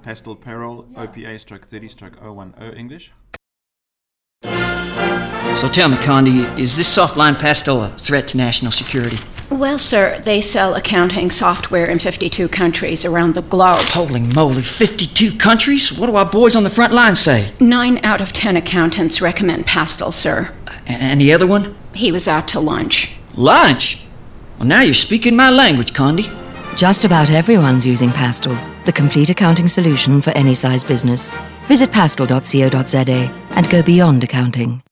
Pastel Payroll, OPA/30/010 English. So tell me, Condi, is this Softline Pastel a threat to national security? Well, sir, they sell accounting software in 52 countries around the globe. Holy moly, 52 countries? What do our boys on the front line say? 9 out of 10 accountants recommend Pastel, sir. And the other one? He was out to lunch. Lunch? Well, now you're speaking my language, Condi. Just about everyone's using Pastel, the complete accounting solution for any size business. Visit pastel.co.za and go beyond accounting.